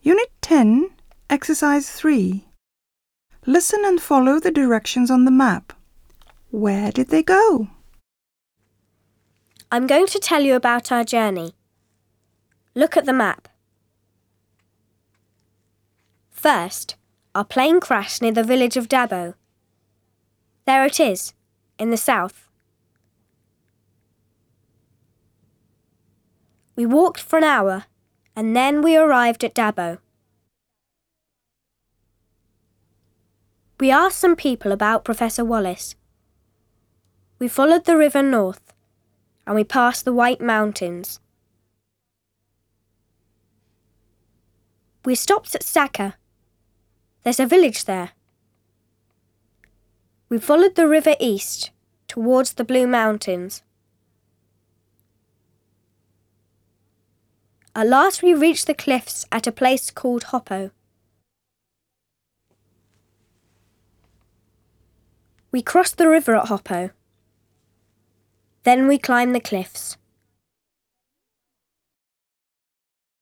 Unit 10, Exercise 3. Listen and follow the directions on the map. Where did they go? I'm going to tell you about our journey. Look at the map. First, our plane crashed near the village of Dabo. There it is, in the south. We walked for an hour, and then we arrived at Dabo. We asked some people about Professor Wallace. We followed the river north, and we passed the White Mountains. We stopped at Saka. There's a village there. We followed the river east, towards the Blue Mountains. At last we reached the cliffs at a place called Hoppo. We crossed the river at Hoppo. Then we climbed the cliffs.